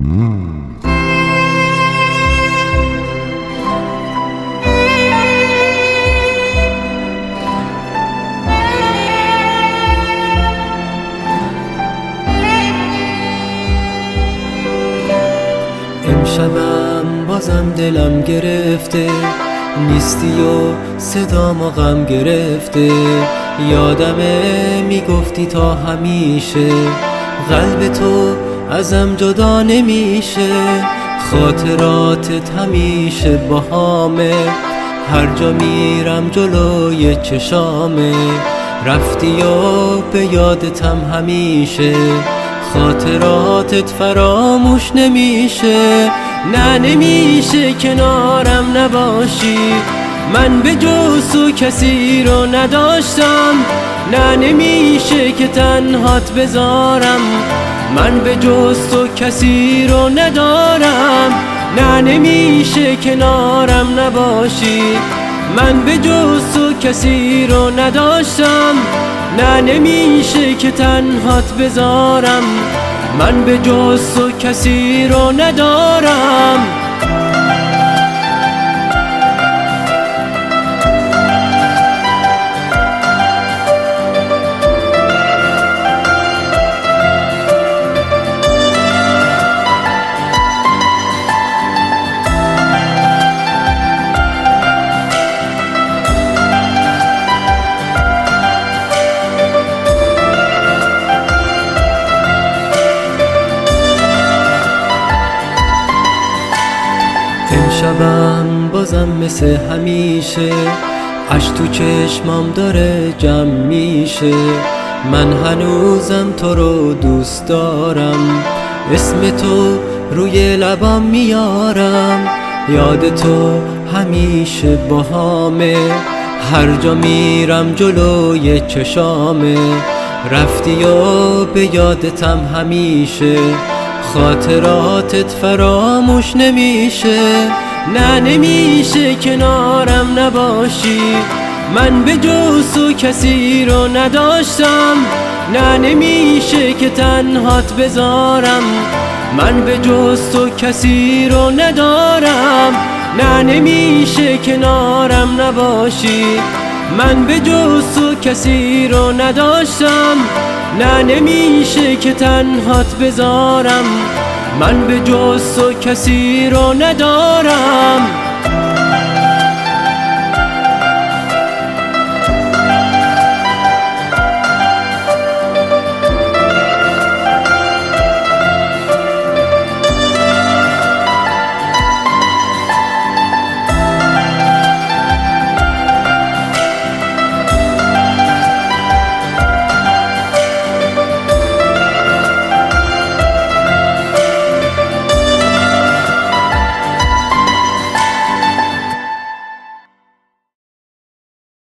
امشبم بازم دلم گرفته، نیستی و صدامو غم گرفته. یادمه میگفتی تا همیشه قلب تو ازم جدا نمیشه. خاطراتت همیشه باهامه، هر جا میرم جلوی چشامه. رفتی و به یادتم همیشه، خاطراتت فراموش نمیشه. نه نمیشه کنارم نباشی، من به جز تو کسی رو نداشتم. نه نمیشه که تنهات بذارم، من به جز تو کسی رو ندارم. نه نمیشه کنارم نباشی، من به جز تو کسی رو نداشتم. نه نمیشه که تنهات بذارم، من به جز تو کسی رو ندارم. امشبم بازم مثل همیشه اش تو چشمام داره جمع میشه. من هنوزم تو رو دوست دارم، اسم تو روی لبام میارم. یاد تو همیشه باهامه، هر جا میرم جلوی چشامه. رفتی و به یادتم همیشه، خاطراتت فراموش نمیشه. نه نمیشه کنارم نباشی، من به جز تو کسی رو نداشتم. نه نمیشه که تنهات بذارم، من به جز تو کسی رو ندارم. نه نمیشه کنارم نباشی، من به جز تو کسی رو نداشتم. نه نمیشه که تنهات بذارم، من به جز تو کسی رو ندارم.